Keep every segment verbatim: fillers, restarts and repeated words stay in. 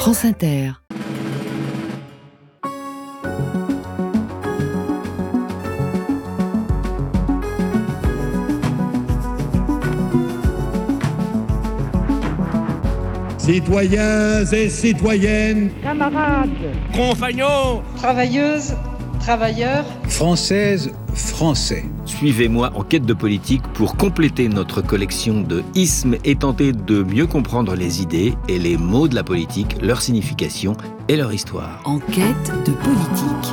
France Inter. Citoyens et citoyennes, camarades, compagnons, travailleuses, travailleurs, françaises, français. Suivez-moi en quête de politique pour compléter notre collection de ismes et tenter de mieux comprendre les idées et les mots de la politique, leur signification et leur histoire. En quête de politique.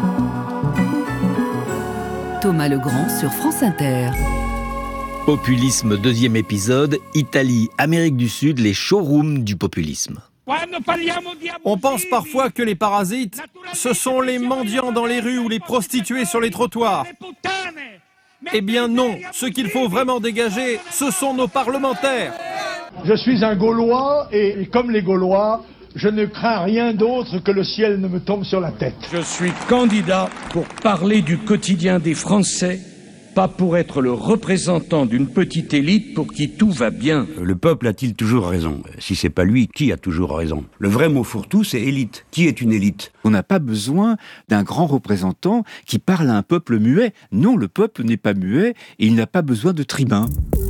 Thomas Legrand sur France Inter. Populisme, deuxième épisode, Italie, Amérique du Sud, les showrooms du populisme. On pense parfois que les parasites, ce sont les mendiants dans les rues ou les prostituées sur les trottoirs. Eh bien non, ce qu'il faut vraiment dégager, ce sont nos parlementaires. Je suis un Gaulois et comme les Gaulois, je ne crains rien d'autre que le ciel ne me tombe sur la tête. Je suis candidat pour parler du quotidien des Français, pas pour être le représentant d'une petite élite pour qui tout va bien. Le peuple a-t-il toujours raison? Si c'est pas lui, qui a toujours raison? Le vrai mot fourre-tout, c'est élite. Qui est une élite? On n'a pas besoin d'un grand représentant qui parle à un peuple muet. Non, le peuple n'est pas muet et il n'a pas besoin de tribun.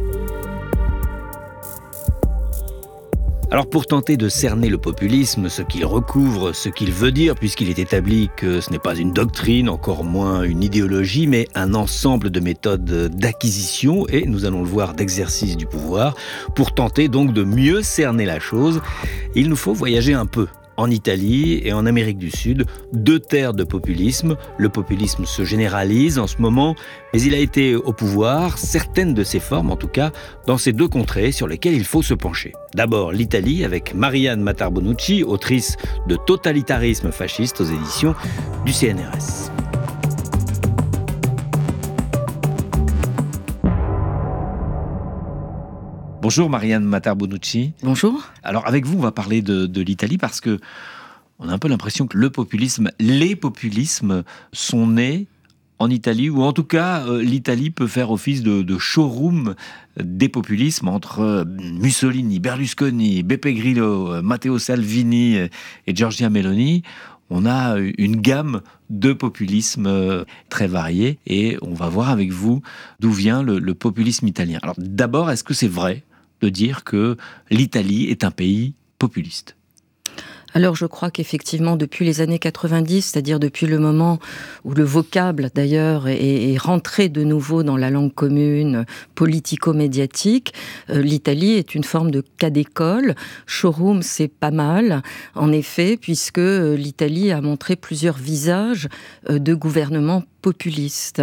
Alors pour tenter de cerner le populisme, ce qu'il recouvre, ce qu'il veut dire, puisqu'il est établi que ce n'est pas une doctrine, encore moins une idéologie, mais un ensemble de méthodes d'acquisition et, nous allons le voir, d'exercice du pouvoir, pour tenter donc de mieux cerner la chose, il nous faut voyager un peu. En Italie et en Amérique du Sud, deux terres de populisme. Le populisme se généralise en ce moment, mais il a été au pouvoir, certaines de ses formes en tout cas, dans ces deux contrées sur lesquelles il faut se pencher. D'abord l'Italie avec Marianne Matar-Bonucci, autrice de Totalitarisme fasciste aux éditions du C N R S. Bonjour Marianne Matar-Bonucci. Bonjour. Alors avec vous, on va parler de, de l'Italie parce que on a un peu l'impression que le populisme, les populismes sont nés en Italie, ou en tout cas, euh, l'Italie peut faire office de, de showroom des populismes entre euh, Mussolini, Berlusconi, Beppe Grillo, euh, Matteo Salvini et Giorgia Meloni. On a une gamme de populismes euh, très variés et on va voir avec vous d'où vient le, le populisme italien. Alors d'abord, est-ce que c'est vrai de dire que l'Italie est un pays populiste? Alors je crois qu'effectivement depuis les années quatre-vingt-dix, c'est-à-dire depuis le moment où le vocable d'ailleurs est, est rentré de nouveau dans la langue commune politico-médiatique, euh, l'Italie est une forme de cas d'école. Showroom, c'est pas mal, en effet, puisque euh, l'Italie a montré plusieurs visages euh, de gouvernements populistes.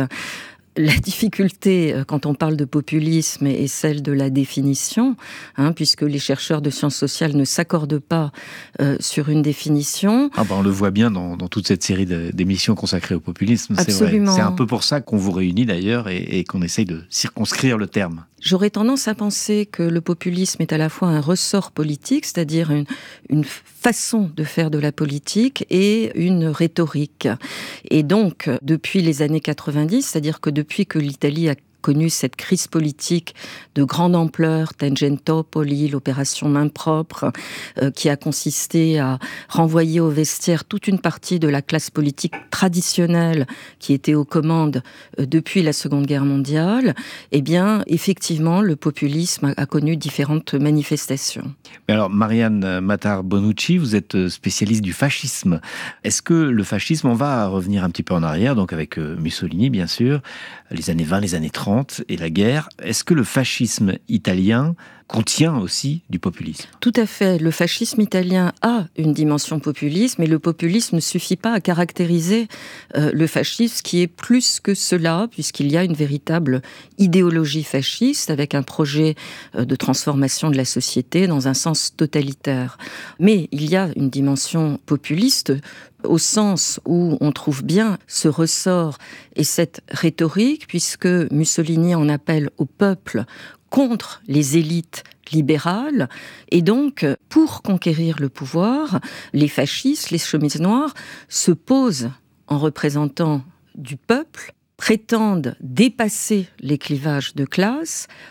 La difficulté, quand on parle de populisme, est celle de la définition, hein, puisque les chercheurs de sciences sociales ne s'accordent pas euh, sur une définition. Ah ben on le voit bien dans, dans toute cette série de, d'émissions consacrées au populisme, Absolument. C'est vrai. C'est un peu pour ça qu'on vous réunit d'ailleurs et, et qu'on essaye de circonscrire le terme. J'aurais tendance à penser que le populisme est à la fois un ressort politique, c'est-à-dire une, une façon de faire de la politique et une rhétorique. Et donc, depuis les années quatre-vingt-dix, c'est-à-dire que depuis que l'Italie a connu cette crise politique de grande ampleur, Tangentopoli, l'opération main propre, euh, qui a consisté à renvoyer au vestiaire toute une partie de la classe politique traditionnelle qui était aux commandes euh, depuis la Seconde Guerre mondiale, eh bien, effectivement, le populisme a, a connu différentes manifestations. Mais alors, Marianne Matar-Bonucci, vous êtes spécialiste du fascisme. Est-ce que le fascisme, on va revenir un petit peu en arrière, donc avec euh, Mussolini, bien sûr, les années vingt, les années trente, et la guerre, est-ce que le fascisme italien contient aussi du populisme? Tout à fait. Le fascisme italien a une dimension populiste, mais le populisme ne suffit pas à caractériser euh, le fascisme, qui est plus que cela, puisqu'il y a une véritable idéologie fasciste avec un projet euh, de transformation de la société dans un sens totalitaire. Mais il y a une dimension populiste au sens où on trouve bien ce ressort et cette rhétorique, puisque Mussolini en appelle au peuple contre les élites libérales. Et donc, pour conquérir le pouvoir, les fascistes, les chemises noires, se posent en représentants du peuple, prétendent dépasser les clivages de classe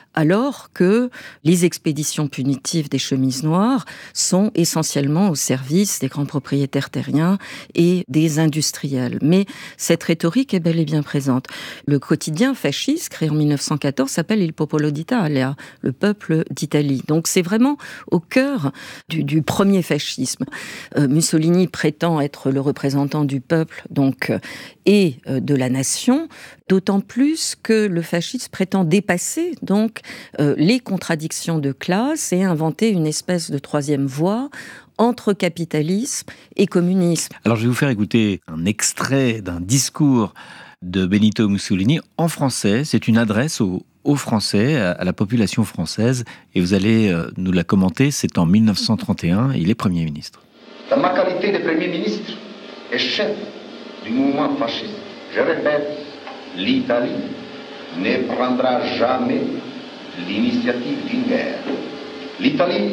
alors que les expéditions punitives des chemises noires sont essentiellement au service des grands propriétaires terriens et des industriels. Mais cette rhétorique est bel et bien présente. Le quotidien fasciste, créé en mille neuf cent quatorze, s'appelle Il Popolo d'Italia, le peuple d'Italie. Donc c'est vraiment au cœur du, du premier fascisme. Euh, Mussolini prétend être le représentant du peuple, donc, euh, et euh, de la nation, d'autant plus que le fascisme prétend dépasser donc euh, les contradictions de classe et inventer une espèce de troisième voie entre capitalisme et communisme. Alors je vais vous faire écouter un extrait d'un discours de Benito Mussolini en français. C'est une adresse aux, aux Français, à la population française, et vous allez euh, nous la commenter. C'est en mille neuf cent trente et un, il est Premier ministre. Dans ma qualité de Premier ministre et chef du mouvement fasciste, je répète, l'Italie ne prendra jamais l'initiative d'une guerre. L'Italie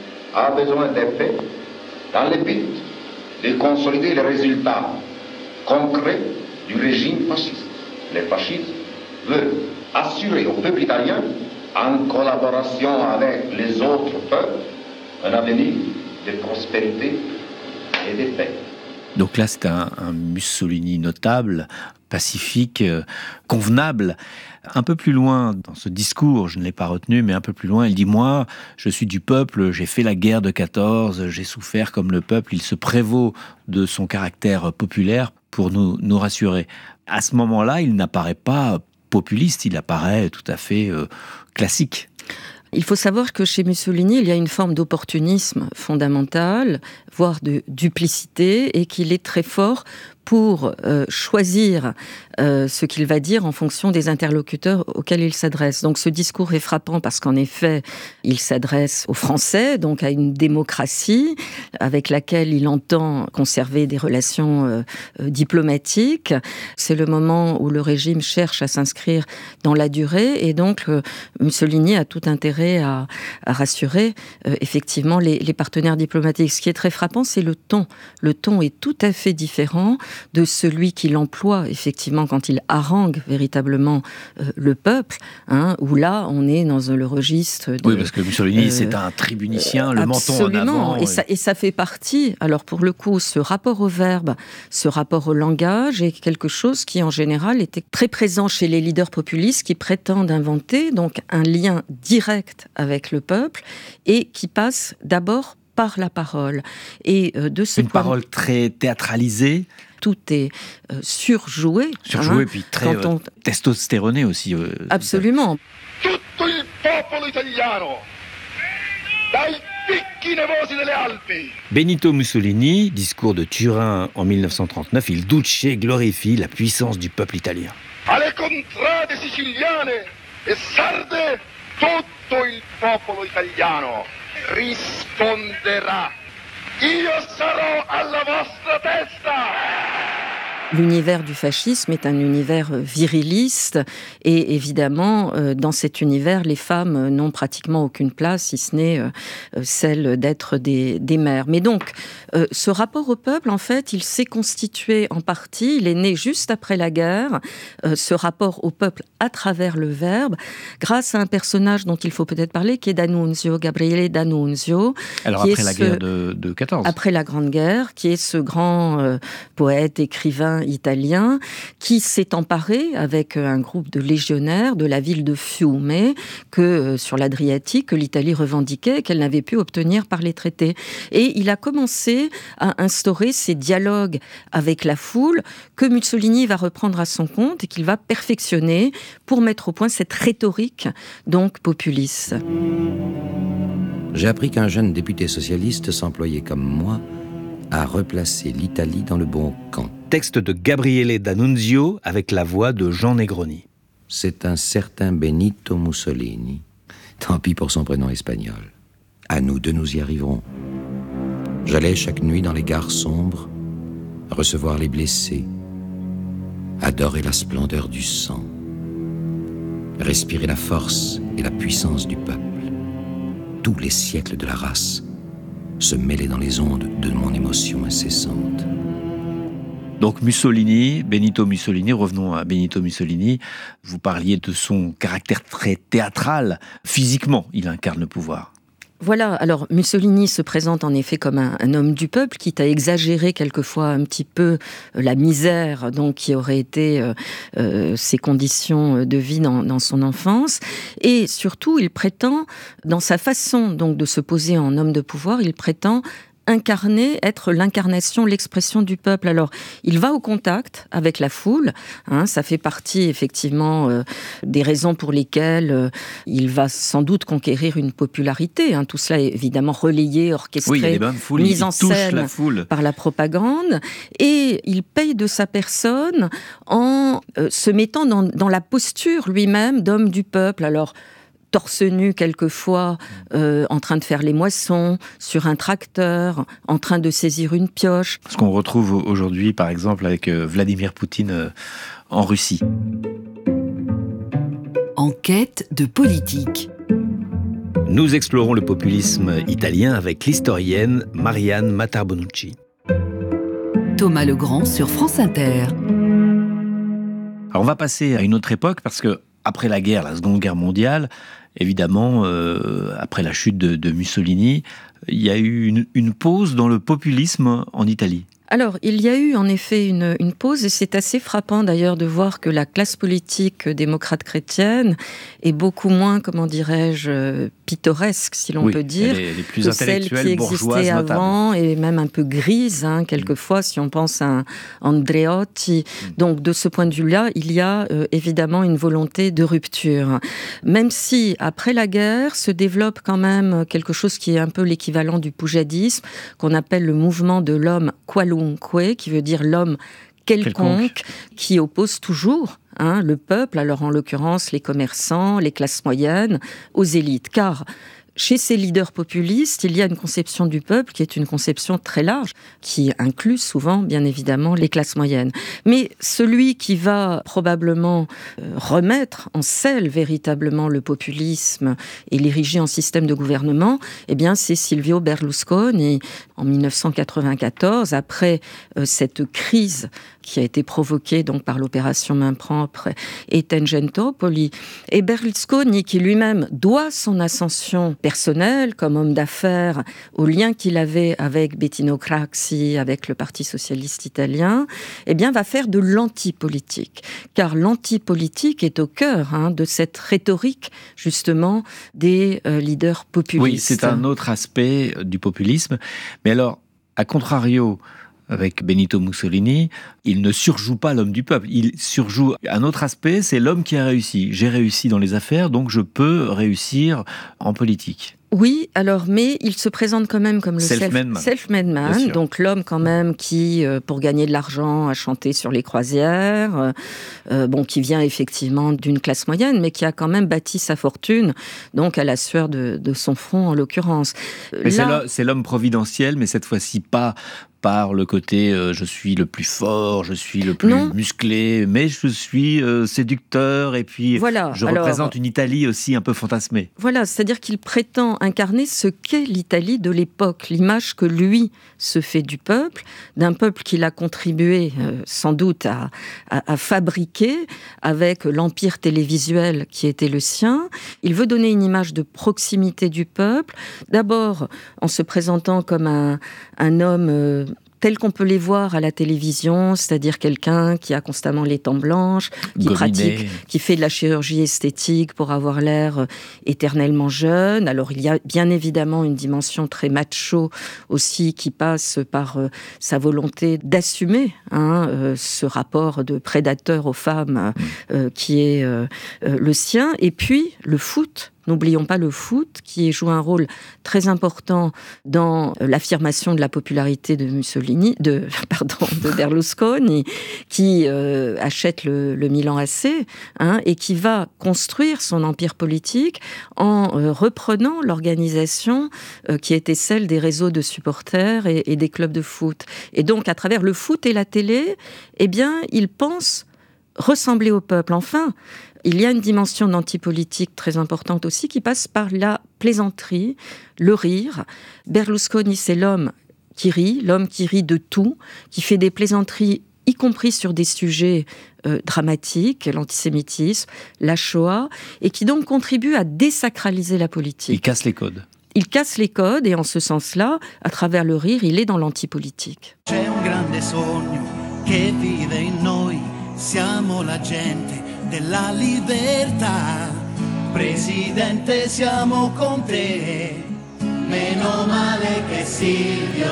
a besoin de paix dans le but de consolider les résultats concrets du régime fasciste. Le fascisme veut assurer au peuple italien, en collaboration avec les autres peuples, un avenir de prospérité et de paix. Donc là, c'est un, un Mussolini notable, pacifique, euh, convenable. Un peu plus loin dans ce discours, je ne l'ai pas retenu, mais un peu plus loin, il dit « Moi, je suis du peuple, j'ai fait la guerre de quatorze, j'ai souffert comme le peuple. » Il se prévaut de son caractère populaire pour nous, nous rassurer. À ce moment-là, il n'apparaît pas populiste, il apparaît tout à fait euh, classique. Il faut savoir que chez Mussolini, il y a une forme d'opportunisme fondamental, voire de duplicité, et qu'il est très fort pour euh, choisir euh, ce qu'il va dire en fonction des interlocuteurs auxquels il s'adresse. Donc ce discours est frappant parce qu'en effet, il s'adresse aux Français, donc à une démocratie avec laquelle il entend conserver des relations euh, euh, diplomatiques. C'est le moment où le régime cherche à s'inscrire dans la durée, et donc euh, Mussolini a tout intérêt à, à rassurer euh, effectivement les, les partenaires diplomatiques. Ce qui est très frappant, c'est le ton. Le ton est tout à fait différent de celui qu'il emploie effectivement quand il harangue véritablement euh, le peuple, hein, où là on est dans le registre de, oui, parce que Mussolini euh, c'est un tribunicien, le menton en avant. Et, et... Ça, et ça fait partie, alors pour le coup, ce rapport au verbe, ce rapport au langage est quelque chose qui en général était très présent chez les leaders populistes qui prétendent inventer donc un lien direct avec le peuple et qui passe d'abord par la parole. Et euh, de ce Une point... parole très théâtralisée. Tout est euh, surjoué. Surjoué, hein, puis très on... euh, testostéroné aussi. Euh, Absolument. Tutto il popolo italiano, dai picchi nevosi delle Alpi. Benito Mussolini, discours de Turin en mille neuf cent trente-neuf, il Duce glorifie la puissance du peuple italien. Alle contrade siciliane e sarde, tutto il popolo italiano risponderà. Io sarò alla vostra testa! L'univers du fascisme est un univers viriliste et évidemment, dans cet univers, les femmes n'ont pratiquement aucune place, si ce n'est celle d'être des, des mères. Mais donc, ce rapport au peuple, en fait, il s'est constitué en partie, il est né juste après la guerre, ce rapport au peuple à travers le verbe, grâce à un personnage dont il faut peut-être parler, qui est D'Annunzio, Gabriele D'Annunzio. Alors qui après est la ce... guerre de, de quatorze. Après la Grande Guerre, qui est ce grand euh, poète, écrivain italien, qui s'est emparé avec un groupe de légionnaires de la ville de Fiume, que euh, sur l'Adriatique, que l'Italie revendiquait, qu'elle n'avait pu obtenir par les traités. Et il a commencé à instaurer ces dialogues avec la foule, que Mussolini va reprendre à son compte et qu'il va perfectionner pour mettre au point cette rhétorique, donc populiste. J'ai appris qu'un jeune député socialiste s'employait comme moi à replacer l'Italie dans le bon camp. Texte de Gabriele D'Annunzio avec la voix de Jean Negroni. C'est un certain Benito Mussolini. Tant pis pour son prénom espagnol. À nous deux, nous y arriverons. J'allais chaque nuit dans les gares sombres, recevoir les blessés, adorer la splendeur du sang, respirer la force et la puissance du peuple. Tous les siècles de la race se mêlaient dans les ondes de mon émotion incessante. Donc Mussolini, Benito Mussolini, revenons à Benito Mussolini. Vous parliez de son caractère très théâtral. Physiquement, il incarne le pouvoir. Voilà, alors Mussolini se présente en effet comme un, un homme du peuple, quitte à exagérer quelquefois un petit peu la misère donc qui aurait été euh, euh, ses conditions de vie dans, dans son enfance. Et surtout, il prétend, dans sa façon donc de se poser en homme de pouvoir, il prétend incarner, être l'incarnation, l'expression du peuple. Alors, il va au contact avec la foule, hein, ça fait partie effectivement euh, des raisons pour lesquelles euh, il va sans doute conquérir une popularité. Hein. Tout cela est évidemment relayé, orchestré, oui, foules, mis en scène la foule. Par la propagande. Et il paye de sa personne en euh, se mettant dans, dans la posture lui-même d'homme du peuple. Alors, torse nu quelquefois, euh, en train de faire les moissons, sur un tracteur, en train de saisir une pioche. Ce qu'on retrouve aujourd'hui, par exemple, avec euh, Vladimir Poutine euh, en Russie. Enquête de politique. Nous explorons le populisme italien avec l'historienne Marianne Matarbonucci. Thomas Legrand sur France Inter. Alors on va passer à une autre époque parce que après la guerre, la Seconde Guerre mondiale, évidemment, euh, après la chute de, de Mussolini, il y a eu une, une pause dans le populisme en Italie. Alors, il y a eu en effet une, une pause, et c'est assez frappant d'ailleurs de voir que la classe politique démocrate chrétienne est beaucoup moins, comment dirais-je, pittoresque, si l'on oui, peut dire, elle est, elle est plus que celle qui existait avant, et même un peu grise, hein, quelquefois, mmh. si on pense à Andreotti. Mmh. Donc, de ce point de vue-là, il y a euh, évidemment une volonté de rupture. Même si, après la guerre, se développe quand même quelque chose qui est un peu l'équivalent du poujadisme, qu'on appelle le mouvement de l'homme qualunque, qui veut dire l'homme quelconque, quelconque. Qui oppose toujours hein, le peuple, alors en l'occurrence les commerçants, les classes moyennes, aux élites. Car chez ces leaders populistes, il y a une conception du peuple qui est une conception très large, qui inclut souvent, bien évidemment, les classes moyennes. Mais celui qui va probablement remettre en selle véritablement le populisme et l'ériger en système de gouvernement, eh bien, c'est Silvio Berlusconi, en dix-neuf cent quatre-vingt-quatorze, après euh, cette crise qui a été provoquée donc par l'opération Main Propre et Tangentopoli. Et Berlusconi, qui lui-même doit son ascension personnelle comme homme d'affaires au lien qu'il avait avec Bettino Craxi, avec le Parti socialiste italien, eh bien, va faire de l'antipolitique. Car l'antipolitique est au cœur hein, de cette rhétorique, justement, des euh, leaders populistes. Oui, c'est un autre aspect du populisme. Mais alors, à contrario, avec Benito Mussolini, il ne surjoue pas l'homme du peuple. Il surjoue un autre aspect, c'est l'homme qui a réussi. J'ai réussi dans les affaires, donc je peux réussir en politique. Oui, alors, mais il se présente quand même comme le self-made man, self-made man donc l'homme quand même qui, euh, pour gagner de l'argent, a chanté sur les croisières, euh, bon, qui vient effectivement d'une classe moyenne, mais qui a quand même bâti sa fortune, donc à la sueur de, de son front en l'occurrence. Mais Là... c'est l'homme providentiel, mais cette fois-ci pas par le côté euh, je suis le plus fort, je suis le plus non. musclé, mais je suis euh, séducteur et puis voilà, je alors, représente une Italie aussi un peu fantasmée. Voilà, c'est-à-dire qu'il prétend incarner ce qu'est l'Italie de l'époque, l'image que lui se fait du peuple, d'un peuple qu'il a contribué euh, sans doute à, à, à fabriquer avec l'empire télévisuel qui était le sien. Il veut donner une image de proximité du peuple, d'abord en se présentant comme un, un homme euh, tels qu'on peut les voir à la télévision, c'est-à-dire quelqu'un qui a constamment les dents blanches, qui Gominé. pratique, qui fait de la chirurgie esthétique pour avoir l'air éternellement jeune. Alors il y a bien évidemment une dimension très macho aussi qui passe par euh, sa volonté d'assumer hein, euh, ce rapport de prédateur aux femmes euh, qui est euh, euh, le sien. Et puis le foot. N'oublions pas le foot, qui joue un rôle très important dans l'affirmation de la popularité de Mussolini, de, pardon, de Berlusconi, qui euh, achète le, le Milan A C, hein, et qui va construire son empire politique en euh, reprenant l'organisation euh, qui était celle des réseaux de supporters et, et des clubs de foot. Et donc, à travers le foot et la télé, eh bien, il pense ressembler au peuple. Enfin, il y a une dimension d'antipolitique très importante aussi qui passe par la plaisanterie, le rire. Berlusconi, c'est l'homme qui rit, l'homme qui rit de tout, qui fait des plaisanteries y compris sur des sujets euh, dramatiques, l'antisémitisme, la Shoah, et qui donc contribuent à désacraliser la politique. Il casse les codes. Il casse les codes, et en ce sens-là, à travers le rire, il est dans l'antipolitique. C'è un grande sogno che vive in noi, siamo la gente della libertà. Presidente, siamo con te, meno male che Silvio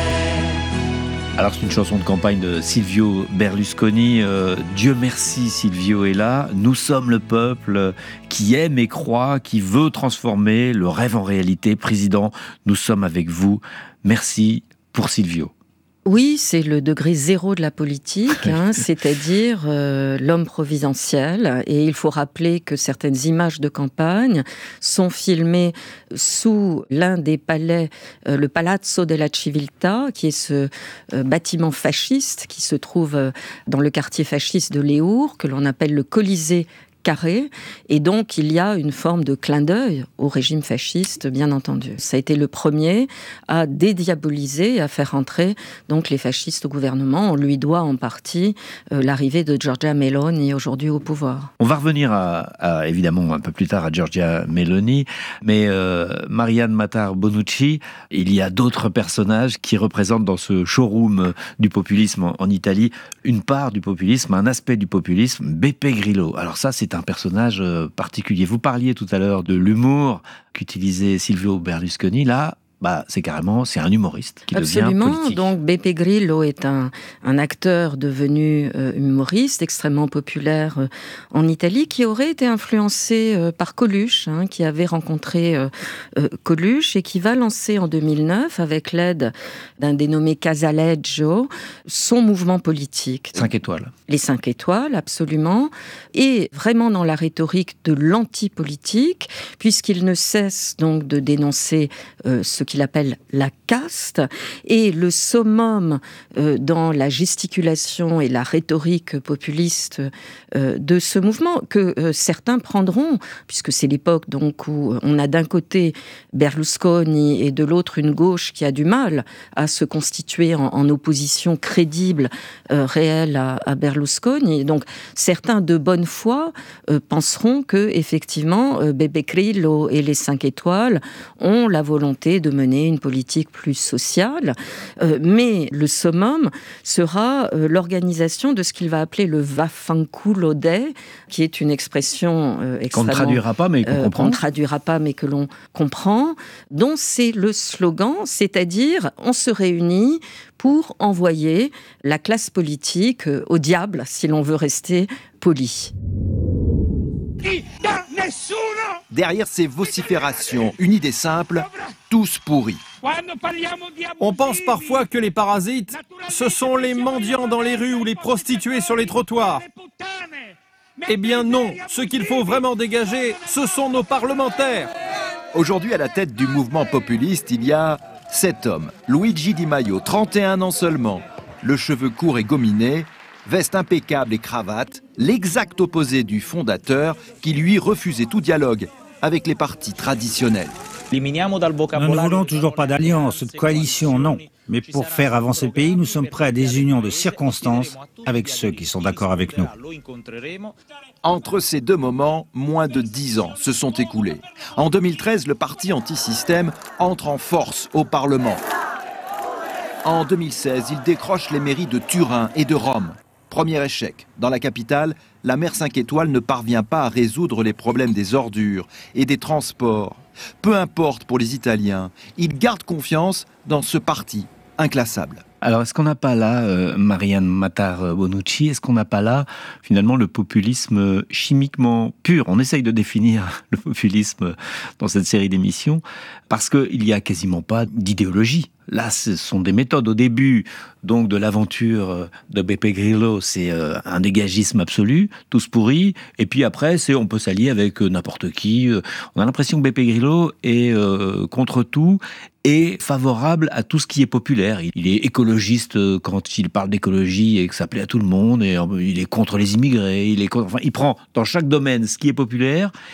c'è. Alors c'est une chanson de campagne de Silvio Berlusconi. Euh, Dieu merci, Silvio est là. Nous sommes le peuple qui aime et croit, qui veut transformer le rêve en réalité. Président, nous sommes avec vous. Merci pour Silvio. Oui, c'est le degré zéro de la politique, hein, c'est-à-dire euh, l'homme providentiel. Et il faut rappeler que certaines images de campagne sont filmées sous l'un des palais, euh, le Palazzo della Civiltà, qui est ce euh, bâtiment fasciste qui se trouve euh, dans le quartier fasciste de Léour, que l'on appelle le Colisée carré, et donc il y a une forme de clin d'œil au régime fasciste, bien entendu. Ça a été le premier à dédiaboliser et à faire entrer donc les fascistes au gouvernement. On lui doit en partie euh, l'arrivée de Giorgia Meloni aujourd'hui au pouvoir. On va revenir à, à, évidemment un peu plus tard à Giorgia Meloni, mais euh, Marianne Matar-Bonucci, il y a d'autres personnages qui représentent dans ce showroom du populisme en, en Italie une part du populisme, un aspect du populisme, Beppe Grillo. Alors ça, c'est un personnage particulier. Vous parliez tout à l'heure de l'humour qu'utilisait Silvio Berlusconi. Là, bah, c'est carrément, c'est un humoriste qui Absolument. devient politique. Donc Beppe Grillo est un, un acteur devenu euh, humoriste, extrêmement populaire euh, en Italie, qui aurait été influencé euh, par Coluche, hein, qui avait rencontré euh, euh, Coluche et qui va lancer en deux mille neuf, avec l'aide d'un dénommé Casaleggio, son mouvement politique. Cinq étoiles. Les cinq étoiles, absolument. Et vraiment dans la rhétorique de l'antipolitique, puisqu'il ne cesse donc de dénoncer euh, ce qu'il appelle la caste, et le summum euh, dans la gesticulation et la rhétorique populiste euh, de ce mouvement, que euh, certains prendront, puisque c'est l'époque donc où on a d'un côté Berlusconi et de l'autre une gauche qui a du mal à se constituer en, en opposition crédible, euh, réelle à, à Berlusconi. Et donc certains de bonne foi euh, penseront que effectivement euh, Beppe Grillo et les cinq étoiles ont la volonté de mener une politique plus sociale, euh, mais le summum sera euh, l'organisation de ce qu'il va appeler le Vaffanculo Day, qui est une expression euh, extrêmement... Qu'on ne traduira pas, mais qu'on euh, comprend. Qu'on ne traduira pas, mais que l'on comprend, dont c'est le slogan, c'est-à-dire on se réunit pour envoyer la classe politique euh, au diable, si l'on veut rester poli. Derrière ces vociférations, une idée simple, tous pourris. On pense parfois que les parasites, ce sont les mendiants dans les rues ou les prostituées sur les trottoirs. Eh bien non, ce qu'il faut vraiment dégager, ce sont nos parlementaires. Aujourd'hui, à la tête du mouvement populiste, il y a sept hommes. Luigi Di Maio, trente et un ans seulement, le cheveu court et gominé, veste impeccable et cravate, l'exact opposé du fondateur qui lui refusait tout dialogue avec les partis traditionnels. Nous ne voulons toujours pas d'alliance, de coalition, non. Mais pour faire avancer le pays, nous sommes prêts à des unions de circonstances avec ceux qui sont d'accord avec nous. Entre ces deux moments, moins de dix ans se sont écoulés. En deux mille treize, le parti anti-système entre en force au Parlement. En deux mille seize, il décroche les mairies de Turin et de Rome. Premier échec. Dans la capitale, la maire cinq étoiles ne parvient pas à résoudre les problèmes des ordures et des transports. Peu importe pour les Italiens, ils gardent confiance dans ce parti inclassable. Alors, est-ce qu'on n'a pas là, euh, Marianne Matar-Bonucci, est-ce qu'on n'a pas là, finalement, le populisme chimiquement pur? On essaye de définir le populisme dans cette série d'émissions, parce qu'il n'y a quasiment pas d'idéologie. Là, ce sont des méthodes. Au début, donc, de l'aventure de Beppe Grillo, c'est euh, un dégagisme absolu, tous pourris. Et puis après, c'est on peut s'allier avec euh, n'importe qui. On a l'impression que Beppe Grillo est euh, contre tout et favorable à tout ce qui est populaire. Il est écologiste quand il parle d'écologie et que ça plaît à tout le monde. Et il est contre les immigrés. Il est contre, enfin, il prend dans chaque domaine ce qui est populaire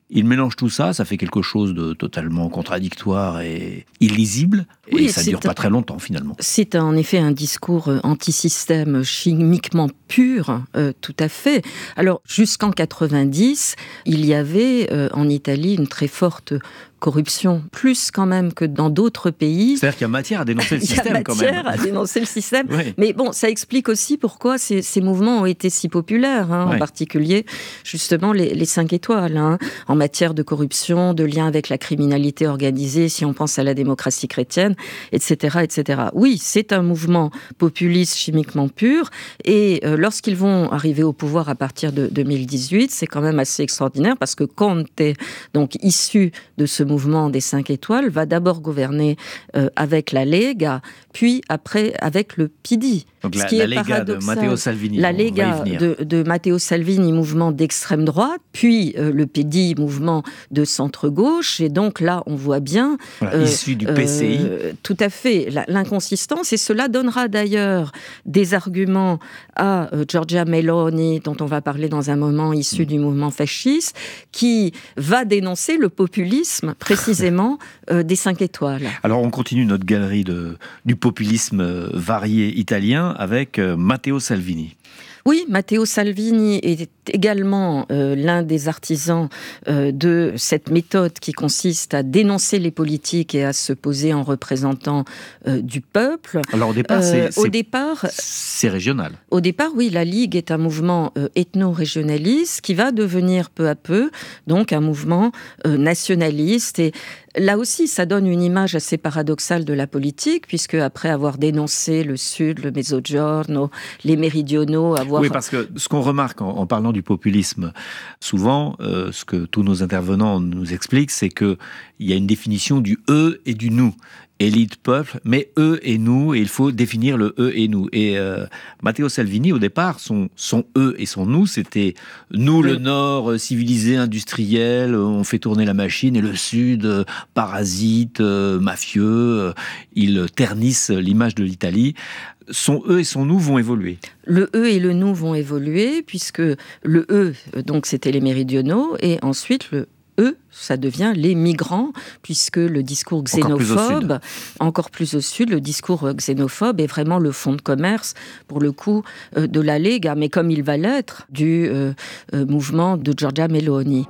Il mélange tout ça, ça fait quelque chose de totalement contradictoire et illisible, oui, et ça ne dure pas très longtemps finalement. C'est en effet un discours anti-système chimiquement pur, euh, tout à fait. Alors, jusqu'en quatre-vingt-dix, il y avait euh, en Italie une très forte corruption, plus quand même que dans d'autres pays. C'est-à-dire qu'il y a matière à dénoncer le système quand même. Il y a matière à dénoncer le système. Oui. Mais bon, ça explique aussi pourquoi ces, ces mouvements ont été si populaires, hein, oui. En particulier justement les, les cinq étoiles, hein, en matière de corruption, de lien avec la criminalité organisée, si on pense à la démocratie chrétienne, et cetera, et cetera. Oui, c'est un mouvement populiste chimiquement pur, et euh, lorsqu'ils vont arriver au pouvoir à partir de deux mille dix-huit, c'est quand même assez extraordinaire parce que Conte, donc issu de ce mouvement des cinq étoiles, va d'abord gouverner euh, avec la Lega, puis après avec le P D. Donc ce la, qui la est Lega de Matteo Salvini. La Lega de, de Matteo Salvini, mouvement d'extrême droite, puis euh, le P D, mouvement de centre-gauche, et donc là, on voit bien... Voilà, euh, issu du P C I. Euh, tout à fait, la, l'inconsistance, et cela donnera d'ailleurs des arguments à euh, Giorgia Meloni, dont on va parler dans un moment, issu mmh. du mouvement fasciste, qui va dénoncer le populisme, précisément, euh, des cinq étoiles. Alors, on continue notre galerie de, du populisme varié italien avec euh, Matteo Salvini. Oui, Matteo Salvini est également euh, l'un des artisans euh, de cette méthode qui consiste à dénoncer les politiques et à se poser en représentant euh, du peuple. Alors au départ, c'est, euh, c'est, au départ, c'est régional. Au départ, oui, la Ligue est un mouvement euh, ethno-régionaliste qui va devenir peu à peu donc un mouvement euh, nationaliste. Et là aussi, ça donne une image assez paradoxale de la politique, puisque après avoir dénoncé le Sud, le Mezzogiorno, les méridionaux, avoir... Oui, parce que ce qu'on remarque en, en parlant du populisme, souvent, euh, ce que tous nos intervenants nous expliquent, c'est qu'il y a une définition du « eux » et du « nous ». Élite, peuple, mais eux et nous, et il faut définir le eux et nous. Et euh, Matteo Salvini, au départ, son, son eux et son nous, c'était nous, le Nord, civilisé, industriel, on fait tourner la machine, et le Sud, parasite, mafieux, ils ternissent l'image de l'Italie. Son eux et son nous vont évoluer. Le eux et le nous vont évoluer, puisque le eux, donc c'était les méridionaux, et ensuite le eux, ça devient les migrants, puisque le discours xénophobe, encore plus, encore plus au sud, le discours xénophobe est vraiment le fonds de commerce, pour le coup, euh, de la Lega, mais comme il va l'être, du euh, euh, mouvement de Giorgia Meloni.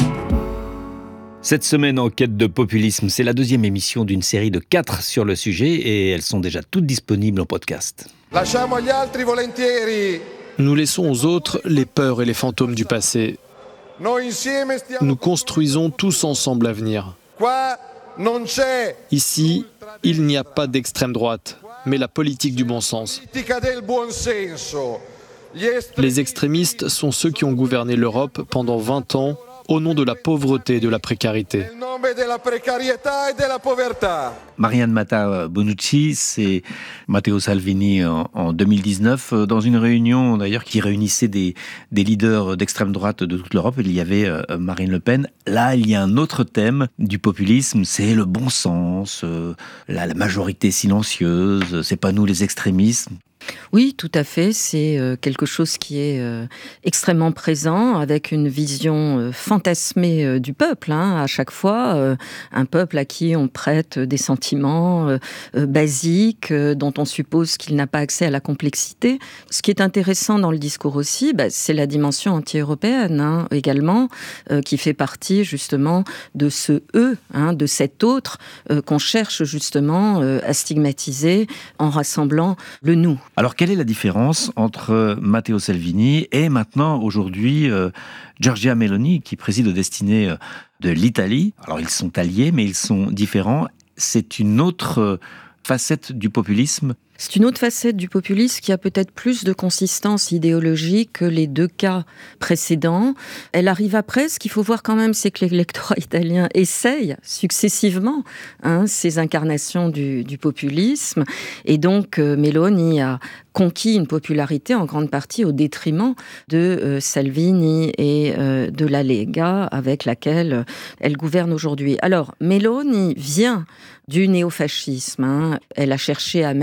Cette semaine en quête de populisme, c'est la deuxième émission d'une série de quatre sur le sujet, et elles sont déjà toutes disponibles en podcast. Lasciamo agli altri volentieri. Nous laissons aux autres les peurs et les fantômes du passé. Nous construisons tous ensemble l'avenir. Ici, il n'y a pas d'extrême droite, mais la politique du bon sens. Les extrémistes sont ceux qui ont gouverné l'Europe pendant vingt ans au nom de la pauvreté et de la précarité. Marianne Matta Bonucci, c'est Matteo Salvini en, en deux mille dix-neuf, dans une réunion d'ailleurs qui réunissait des, des leaders d'extrême droite de toute l'Europe. Il y avait euh, Marine Le Pen. Là, il y a un autre thème du populisme, c'est le bon sens, euh, la, la majorité silencieuse, c'est pas nous les extrémistes. Oui, tout à fait. C'est euh, quelque chose qui est euh, extrêmement présent, avec une vision euh, fantasmée euh, du peuple. Hein, à chaque fois, euh, un peuple à qui on prête des sentiments euh, euh, basiques, euh, dont on suppose qu'il n'a pas accès à la complexité. Ce qui est intéressant dans le discours aussi, bah, c'est la dimension anti-européenne hein, également, euh, qui fait partie justement de ce « eux hein, », de cet autre euh, qu'on cherche justement euh, à stigmatiser en rassemblant le « nous ». Alors, quelle est la différence entre Matteo Salvini et maintenant, aujourd'hui, euh, Giorgia Meloni, qui préside aux destinées de l'Italie? Alors, ils sont alliés, mais ils sont différents. C'est une autre facette du populisme. C'est une autre facette du populisme qui a peut-être plus de consistance idéologique que les deux cas précédents. Elle arrive après. Ce qu'il faut voir quand même, c'est que l'électorat italien essaye successivement hein, ces incarnations du, du populisme. Et donc, euh, Meloni a conquis une popularité en grande partie au détriment de euh, Salvini et euh, de la Lega avec laquelle elle gouverne aujourd'hui. Alors, Meloni vient du néofascisme. Hein. Elle a cherché à mettre à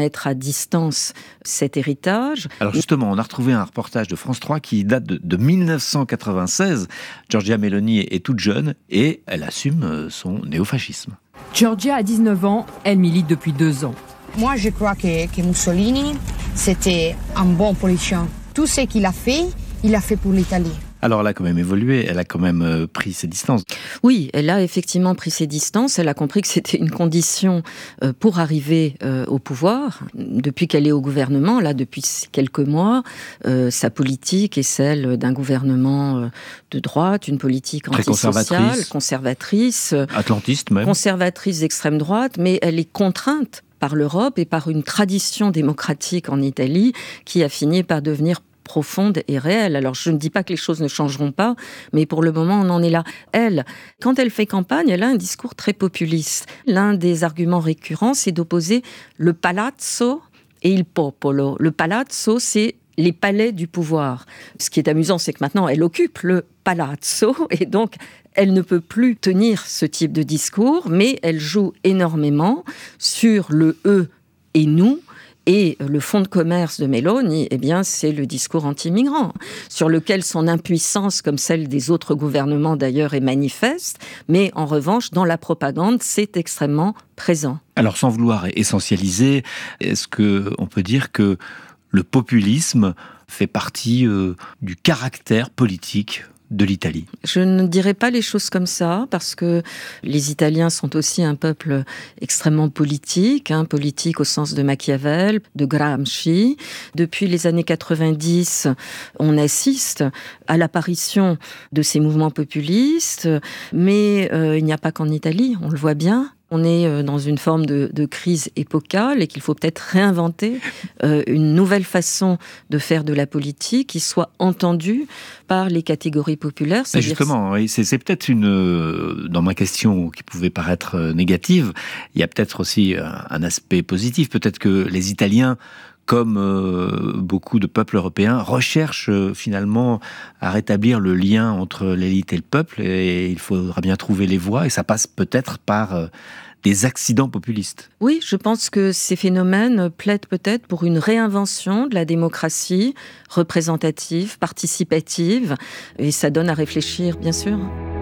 distance cet héritage. Alors justement, on a retrouvé un reportage de France trois qui date de, de mille neuf cent quatre-vingt-seize. Giorgia Meloni est, est toute jeune et elle assume son néofascisme. Giorgia a dix-neuf ans, elle milite depuis deux ans. Moi, je crois que, que Mussolini, c'était un bon politicien. Tout ce qu'il a fait, il a fait pour l'Italie. Alors elle a quand même évolué, elle a quand même euh, pris ses distances. Oui, elle a effectivement pris ses distances, elle a compris que c'était une condition euh, pour arriver euh, au pouvoir. Depuis qu'elle est au gouvernement, là depuis quelques mois, euh, sa politique est celle d'un gouvernement euh, de droite, une politique antisociale, conservatrice, atlantiste même. Conservatrice d'extrême droite, mais elle est contrainte par l'Europe et par une tradition démocratique en Italie qui a fini par devenir profonde et réelle. Alors, je ne dis pas que les choses ne changeront pas, mais pour le moment, on en est là. Elle, quand elle fait campagne, elle a un discours très populiste. L'un des arguments récurrents, c'est d'opposer le palazzo et il popolo. Le palazzo, c'est les palais du pouvoir. Ce qui est amusant, c'est que maintenant, elle occupe le palazzo et donc elle ne peut plus tenir ce type de discours, mais elle joue énormément sur le « eux » et « nous ». Et le fonds de commerce de Meloni, eh bien, c'est le discours anti-migrant, sur lequel son impuissance, comme celle des autres gouvernements d'ailleurs, est manifeste. Mais en revanche, dans la propagande, c'est extrêmement présent. Alors, sans vouloir essentialiser, est-ce qu'on peut dire que le populisme fait partie euh, du caractère politique de l'Italie? Je ne dirais pas les choses comme ça, parce que les Italiens sont aussi un peuple extrêmement politique, hein, politique au sens de Machiavel, de Gramsci. Depuis les années quatre-vingt-dix, on assiste à l'apparition de ces mouvements populistes, mais euh, il n'y a pas qu'en Italie, on le voit bien. On est dans une forme de, de crise épocale et qu'il faut peut-être réinventer euh, une nouvelle façon de faire de la politique qui soit entendue par les catégories populaires. Justement, oui, c'est, c'est peut-être une, euh, dans ma question qui pouvait paraître négative, il y a peut-être aussi un, un aspect positif. Peut-être que les Italiens, comme euh, beaucoup de peuples européens, recherchent euh, finalement à rétablir le lien entre l'élite et le peuple, et il faudra bien trouver les voies, et ça passe peut-être par euh, des accidents populistes. Oui, je pense que ces phénomènes plaident peut-être pour une réinvention de la démocratie représentative, participative, et ça donne à réfléchir, bien sûr.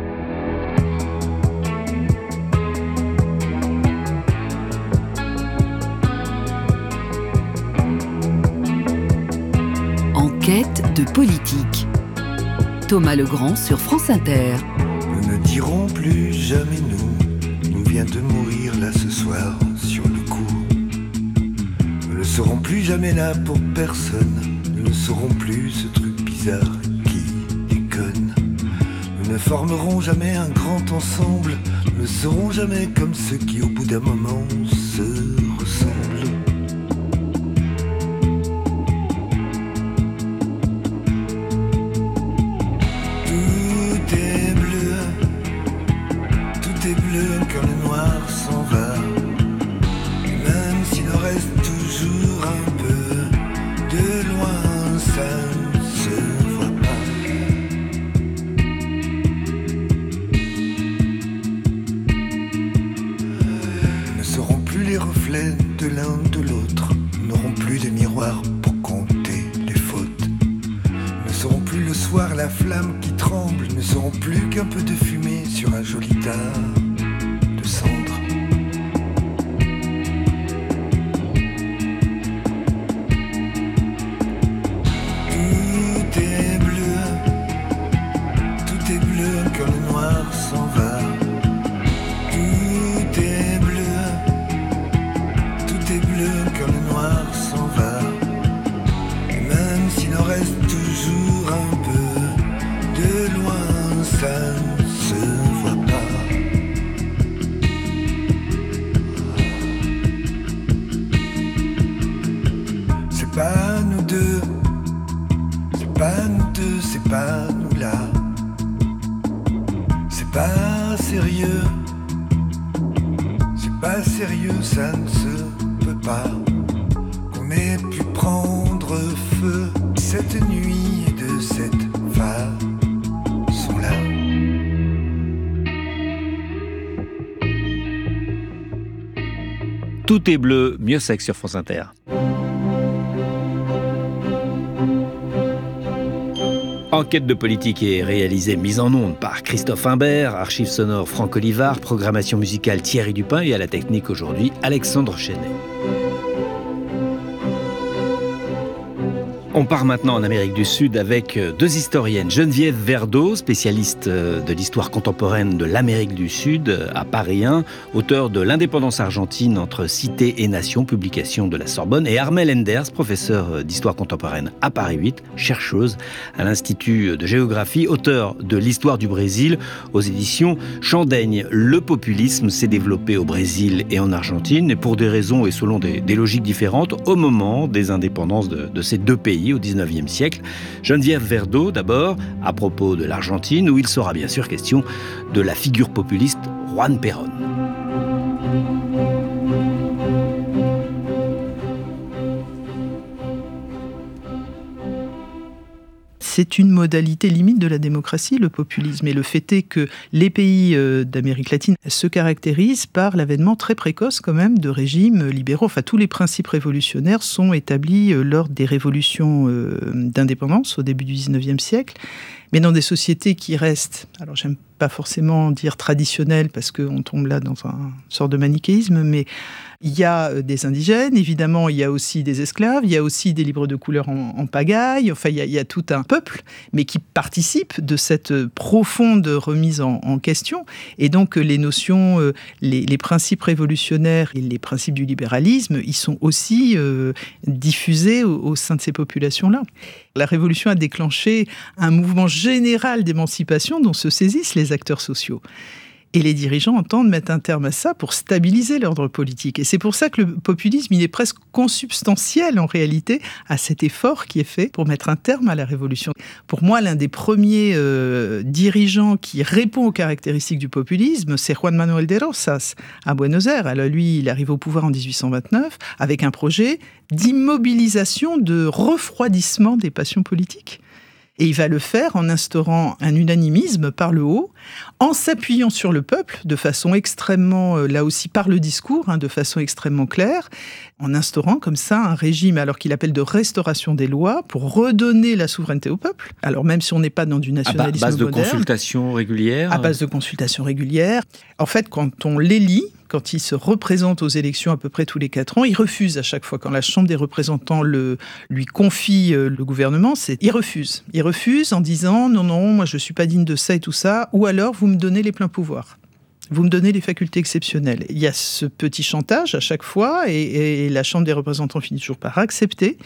Enquête de politique. Thomas Legrand sur France Inter. Nous ne dirons plus jamais nous, nous vient de mourir là ce soir sur le coup. Nous ne serons plus jamais là pour personne, nous ne serons plus ce truc bizarre qui déconne. Nous ne formerons jamais un grand ensemble, nous ne serons jamais comme ceux qui au bout d'un moment se ressemblent. De l'un de l'autre, nous n'aurons plus de miroir pour compter les fautes. Nous ne serons plus le soir la flamme qui tremble, nous ne serons plus qu'un peu de fumée sur un joli tas de cendres. Tout est bleu, tout est bleu quand le noir s'en va. Tout est bleu. Tout est bleu quand le noir s'en va. Et même s'il en reste toujours un peu, de loin ça ne se voit pas. C'est pas nous deux, c'est pas nous deux, c'est pas nous là. C'est pas sérieux, c'est pas sérieux, ça ne se pas qu'on ait pu prendre feu cette nuit de cette façon-là. Tout est bleu, mieux sexe sur France Inter. Enquête de politique est réalisée, mise en onde par Christophe Imbert, archives sonores Franck Olivard, programmation musicale Thierry Dupin et à la technique aujourd'hui Alexandre Chenet. On part maintenant en Amérique du Sud avec deux historiennes. Geneviève Verdeau, spécialiste de l'histoire contemporaine de l'Amérique du Sud, à Paris un, auteur de L'indépendance argentine entre cité et nation, publication de la Sorbonne, et Armelle Enders, professeur d'histoire contemporaine à Paris huit, chercheuse à l'Institut de géographie, auteur de l'histoire du Brésil aux éditions Chandaigne. Le populisme s'est développé au Brésil et en Argentine, et pour des raisons et selon des, des logiques différentes, au moment des indépendances de, de ces deux pays au dix-neuvième siècle. Geneviève Verdeau, d'abord, à propos de l'Argentine, où il sera bien sûr question de la figure populiste Juan Perón. C'est une modalité limite de la démocratie, le populisme. Et le fait est que les pays d'Amérique latine se caractérisent par l'avènement très précoce quand même de régimes libéraux. Enfin, tous les principes révolutionnaires sont établis lors des révolutions d'indépendance au début du dix-neuvième siècle. Mais dans des sociétés qui restent, alors j'aime pas forcément dire traditionnelles parce qu'on tombe là dans un sorte de manichéisme, mais il y a des indigènes, évidemment, il y a aussi des esclaves, il y a aussi des libres de couleur en, en pagaille, enfin il y, a, il y a tout un peuple, mais qui participe de cette profonde remise en, en question. Et donc les notions, les, les principes révolutionnaires et les principes du libéralisme, ils sont aussi euh, diffusés au, au sein de ces populations-là. La Révolution a déclenché un mouvement général d'émancipation dont se saisissent les acteurs sociaux. Et les dirigeants entendent mettre un terme à ça pour stabiliser l'ordre politique. Et c'est pour ça que le populisme, il est presque consubstantiel en réalité à cet effort qui est fait pour mettre un terme à la Révolution. Pour moi, l'un des premiers euh, dirigeants qui répond aux caractéristiques du populisme, c'est Juan Manuel de Rosas à Buenos Aires. Alors lui, il arrive au pouvoir en dix-huit cent vingt-neuf avec un projet d'immobilisation, de refroidissement des passions politiques. Et il va le faire en instaurant un unanimisme par le haut, en s'appuyant sur le peuple de façon extrêmement, là aussi par le discours, hein, de façon extrêmement claire, en instaurant comme ça un régime, alors qu'il appelle de restauration des lois, pour redonner la souveraineté au peuple. Alors même si on n'est pas dans du nationalisme à base de moderne, consultations régulières. À base de consultations régulières. En fait, quand on l'élit, quand il se représente aux élections à peu près tous les quatre ans, il refuse à chaque fois. Quand la Chambre des représentants le, lui confie le gouvernement, c'est, il refuse. Il refuse en disant « non, non, moi je ne suis pas digne de ça et tout ça », ou alors vous me donnez les pleins pouvoirs. Vous me donnez les facultés exceptionnelles. Il y a ce petit chantage à chaque fois et, et la Chambre des représentants finit toujours par accepter.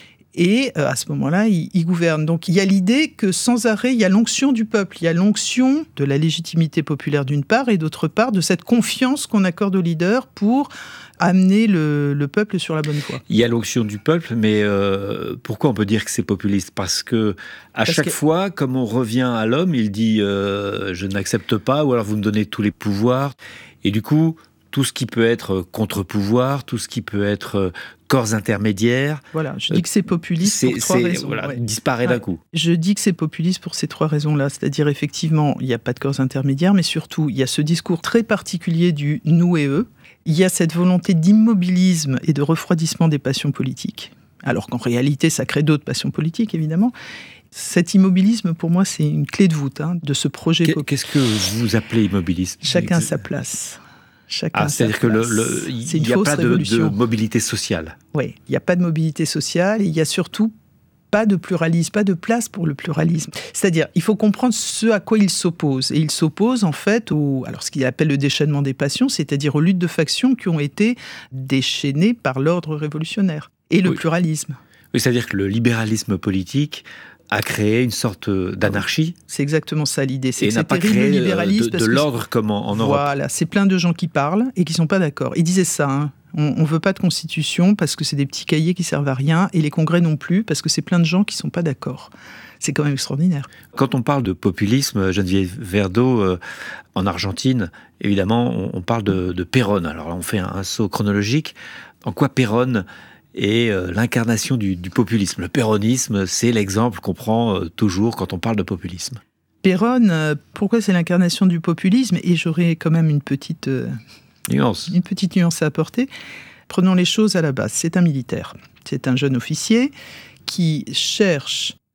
Et euh, à ce moment-là, il, il gouverne. Donc il y a l'idée que sans arrêt, il y a l'onction du peuple, il y a l'onction de la légitimité populaire d'une part et d'autre part de cette confiance qu'on accorde aux leaders pour amener le, le peuple sur la bonne voie. Il y a l'onction du peuple, mais euh, pourquoi on peut dire que c'est populiste ? Parce que à Parce chaque que... fois, comme on revient à l'homme, il dit euh, « je n'accepte pas » ou alors « vous me donnez tous les pouvoirs ». Et du coup, tout ce qui peut être contre-pouvoir, tout ce qui peut être corps intermédiaires... Voilà, je dis que c'est populiste c'est, pour trois raisons. Voilà, ouais. disparaît d'un ouais. coup. Je dis que c'est populiste pour ces trois raisons-là. C'est-à-dire, effectivement, il n'y a pas de corps intermédiaires, mais surtout, il y a ce discours très particulier du « nous et eux ». Il y a cette volonté d'immobilisme et de refroidissement des passions politiques. Alors qu'en réalité, ça crée d'autres passions politiques, évidemment. Cet immobilisme, pour moi, c'est une clé de voûte hein, de ce projet. Qu'est- Qu'est-ce que vous appelez immobilisme ? Chacun à sa place. Chacun ah, c'est-à-dire que le, le, il n'y a pas de, de mobilité sociale. Oui, il n'y a pas de mobilité sociale et il n'y a surtout pas de pluralisme, pas de place pour le pluralisme. C'est-à-dire, il faut comprendre ce à quoi il s'oppose. Et il s'oppose en fait au, alors ce qu'il appelle le déchaînement des passions, c'est-à-dire aux luttes de factions qui ont été déchaînées par l'ordre révolutionnaire. Et le oui. pluralisme. Oui, c'est-à-dire que le libéralisme politique a créé une sorte d'anarchie. C'est exactement ça l'idée. C'est et que n'a c'est pas terrible, créé le libéralisme, de, parce de que l'ordre comme en, en Europe. Voilà, c'est plein de gens qui parlent et qui ne sont pas d'accord. Ils disaient ça, hein. On ne veut pas de constitution parce que c'est des petits cahiers qui servent à rien, et les congrès non plus, parce que c'est plein de gens qui ne sont pas d'accord. C'est quand même extraordinaire. Quand on parle de populisme, Geneviève Verdeau, euh, en Argentine, évidemment, on, on parle de, de Perón. Alors là, on fait un, un saut chronologique. En quoi Perón est euh, l'incarnation du, du populisme ? Le péronisme, c'est l'exemple qu'on prend euh, toujours quand on parle de populisme. Perón, euh, pourquoi c'est l'incarnation du populisme ? Et j'aurais quand même une petite... Euh... Nuance. Une petite nuance à apporter. Prenons les choses à la base. C'est un militaire. C'est un jeune officier qui cherche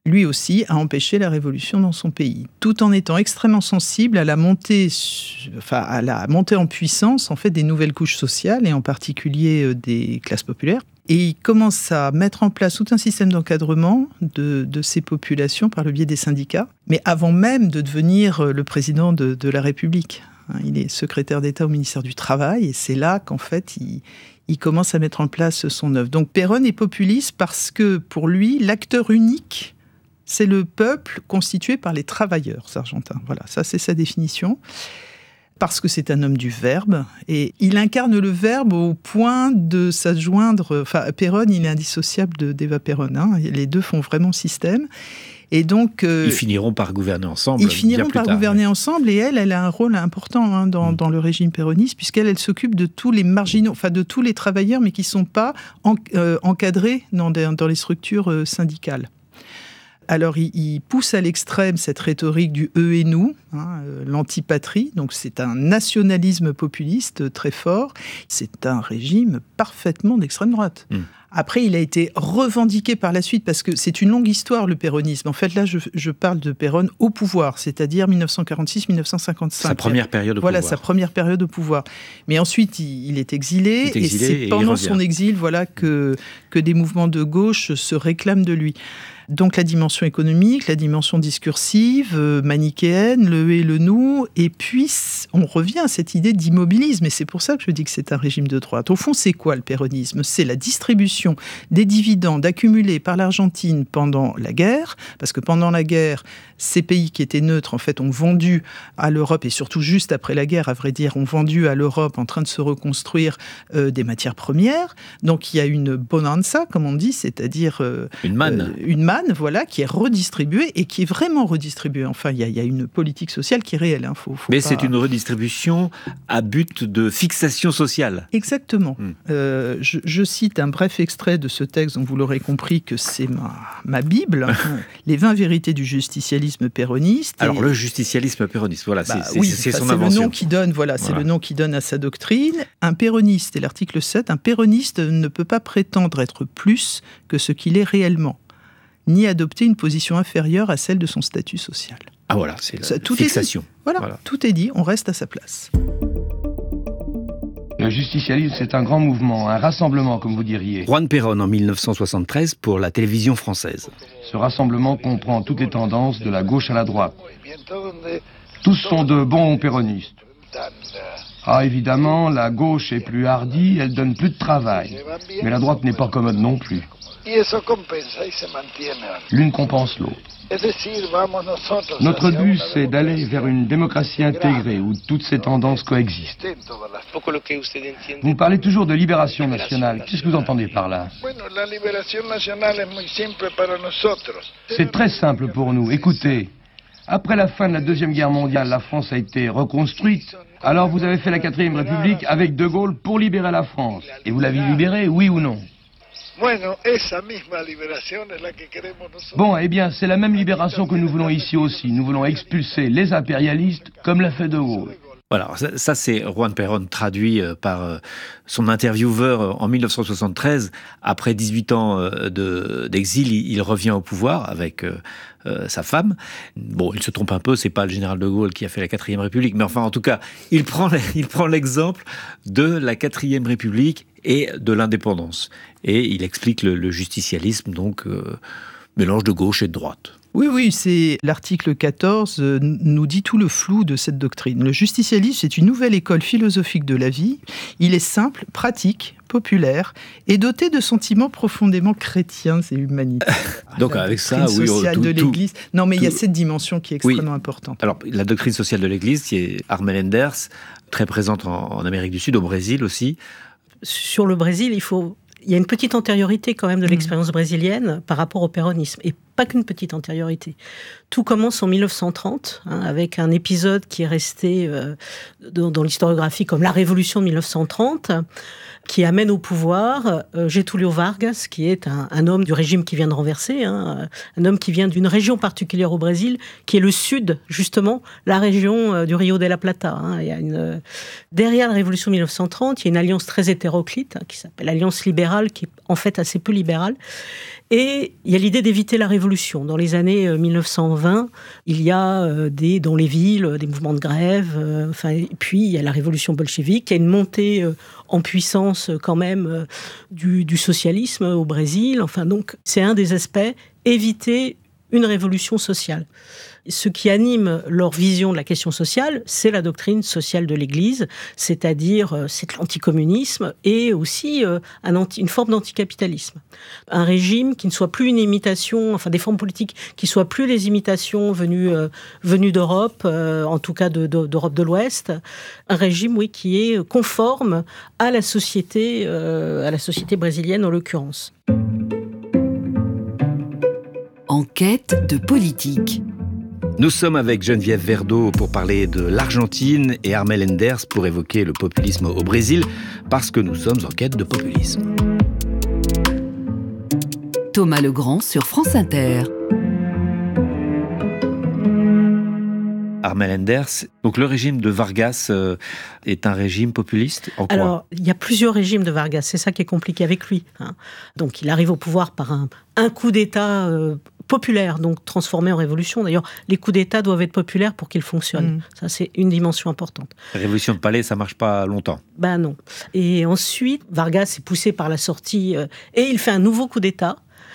lui aussi a empêché la révolution dans son pays, tout en étant extrêmement sensible à la montée, enfin, à la montée en puissance en fait, des nouvelles couches sociales, et en particulier des classes populaires. Et il commence à mettre en place tout un système d'encadrement de, de ces populations par le biais des syndicats, mais avant même de devenir le président de, de la République. Il est secrétaire d'État au ministère du Travail, et c'est là qu'en fait, il, il commence à mettre en place son œuvre. Donc Perón est populiste parce que, pour lui, l'acteur unique, c'est le peuple constitué par les travailleurs argentins. Voilà, ça c'est sa définition. Parce que c'est un homme du verbe, et il incarne le verbe au point de s'adjoindre... Enfin, Perón, il est indissociable de, d'Eva Perón. Hein, les deux font vraiment système. Et donc, euh, ils finiront par gouverner ensemble. Ils finiront bien plus par tard, gouverner oui. ensemble, et elle, elle a un rôle important hein, dans, mmh. dans le régime péroniste, puisqu'elle, elle s'occupe de tous les marginaux, enfin de tous les travailleurs, mais qui ne sont pas en, euh, encadrés dans, des, dans les structures euh, syndicales. Alors, il, il pousse à l'extrême cette rhétorique du « eux et nous hein, », euh, l'antipatrie. Donc, c'est un nationalisme populiste très fort. C'est un régime parfaitement d'extrême droite. Mmh. Après, il a été revendiqué par la suite, parce que c'est une longue histoire, le péronisme. En fait, là, je, je parle de Perón au pouvoir, c'est-à-dire dix-neuf cent quarante-six à dix-neuf cent cinquante-cinq. Sa première période au voilà, pouvoir. Voilà, sa première période au pouvoir. Mais ensuite, il, il est exilé, il est exilé et c'est et pendant son exil voilà, que, que des mouvements de gauche se réclament de lui. Donc la dimension économique, la dimension discursive, euh, manichéenne, le « et le nous », et puis on revient à cette idée d'immobilisme, et c'est pour ça que je dis que c'est un régime de droite. Au fond, c'est quoi le péronisme ? C'est la distribution des dividendes accumulés par l'Argentine pendant la guerre, parce que pendant la guerre, ces pays qui étaient neutres, en fait, ont vendu à l'Europe, et surtout juste après la guerre, à vrai dire, ont vendu à l'Europe, en train de se reconstruire, euh, des matières premières. Donc il y a une bonanza, comme on dit, c'est-à-dire... Euh, une manne. Euh, une manne, voilà, qui est redistribuée, et qui est vraiment redistribuée. Enfin, il y, y a une politique sociale qui est réelle. Hein, faut, faut Mais pas... c'est une redistribution à but de fixation sociale. Exactement. Hum. Euh, je, je cite un bref extrait de ce texte, dont vous l'aurez compris que c'est ma, ma Bible, Les vingt vérités du justicialisme péroniste. Alors, et... le justicialisme péroniste, voilà, bah, c'est, oui, c'est, c'est enfin, son c'est invention. Le nom qui donne, voilà, c'est voilà. le nom qui donne à sa doctrine. Un péroniste, et l'article sept, un péroniste ne peut pas prétendre être plus que ce qu'il est réellement, ni adopter une position inférieure à celle de son statut social. Ah voilà, c'est la Ça, tout fixation. Est dit. Voilà, voilà, tout est dit, on reste à sa place. Le justicialisme, c'est un grand mouvement, un rassemblement, comme vous diriez. Juan Perón, en dix-neuf cent soixante-treize, pour la télévision française. Ce rassemblement comprend toutes les tendances, de la gauche à la droite. Tous sont de bons péronistes. Ah, évidemment, la gauche est plus hardie, elle donne plus de travail. Mais la droite n'est pas commode non plus. L'une compense l'autre. Notre but, c'est d'aller vers une démocratie intégrée où toutes ces tendances coexistent. Vous parlez toujours de libération nationale. Qu'est-ce que vous entendez par là? C'est très simple pour nous. Écoutez, après la fin de la Deuxième Guerre mondiale, la France a été reconstruite. Alors vous avez fait la Quatrième République avec De Gaulle pour libérer la France. Et vous l'avez libérée, oui ou non? Bon, eh bien, c'est la même libération que nous voulons ici aussi. Nous voulons expulser les impérialistes comme l'a fait De Gaulle. Voilà, ça, ça c'est Juan Perón traduit par euh, son intervieweur en dix-neuf cent soixante-treize. Après dix-huit ans euh, de, d'exil, il, il revient au pouvoir avec euh, euh, sa femme. Bon, il se trompe un peu, c'est pas le général de Gaulle qui a fait la quatrième République, mais enfin, en tout cas, il prend, il prend l'exemple de la quatrième République et de l'indépendance. Et il explique le, le justicialisme, donc euh, mélange de gauche et de droite. Oui, oui, c'est l'article quatorze euh, nous dit tout le flou de cette doctrine. Le justicialisme, c'est une nouvelle école philosophique de la vie. Il est simple, pratique, populaire et doté de sentiments profondément chrétiens et humanitaires. Donc la avec ça, oui, sociale tout, de l'Église. Tout, non, mais tout, il y a cette dimension qui est extrêmement oui. importante. Alors la doctrine sociale de l'Église, qui est Armel Enders, très présente en, en Amérique du Sud, au Brésil aussi. Sur le Brésil, il faut... Il y a une petite antériorité quand même de l'expérience brésilienne par rapport au péronisme. Et pas qu'une petite antériorité. Tout commence en dix-neuf cent trente, hein, avec un épisode qui est resté euh, dans, dans l'historiographie comme la Révolution de dix-neuf cent trente, qui amène au pouvoir euh, Getúlio Vargas, qui est un, un homme du régime qui vient de renverser, hein, un homme qui vient d'une région particulière au Brésil, qui est le sud, justement, la région euh, du Rio de la Plata. Hein. Il y a une, euh, derrière la Révolution de dix-neuf cent trente, il y a une alliance très hétéroclite, hein, qui s'appelle l'Alliance libérale, qui est en fait assez peu libérale. Et il y a l'idée d'éviter la révolution. Dans les années mille neuf cent vingt, il y a des, dans les villes des mouvements de grève. Euh, enfin, et puis, il y a la révolution bolchevique. Il y a une montée euh, en puissance quand même euh, du, du socialisme au Brésil. Enfin, donc, c'est un des aspects, éviter une révolution sociale. Ce qui anime leur vision de la question sociale, c'est la doctrine sociale de l'Église, c'est-à-dire euh, c'est l'anticommunisme et aussi euh, un anti, une forme d'anticapitalisme. Un régime qui ne soit plus une imitation, enfin des formes politiques qui ne soient plus les imitations venues, euh, venues d'Europe, euh, en tout cas de, de, d'Europe de l'Ouest. Un régime, oui, qui est conforme à la société, euh, à la société brésilienne en l'occurrence. Enquête de politique. Nous sommes avec Geneviève Verdeau pour parler de l'Argentine et Armel Enders pour évoquer le populisme au Brésil, parce que nous sommes en quête de populisme. Thomas Legrand sur France Inter. Armel Enders, donc le régime de Vargas euh, est un régime populiste en quoi ? Alors, il y a plusieurs régimes de Vargas, c'est ça qui est compliqué avec lui. Hein. Donc, il arrive au pouvoir par un, un coup d'État euh, populaire, donc transformé en révolution. D'ailleurs, les coups d'État doivent être populaires pour qu'ils fonctionnent. Mmh. Ça, c'est une dimension importante. La révolution de palais, ça marche pas longtemps. Ben non. Et ensuite, Vargas est poussé par la sortie euh, et il fait un nouveau coup d'État,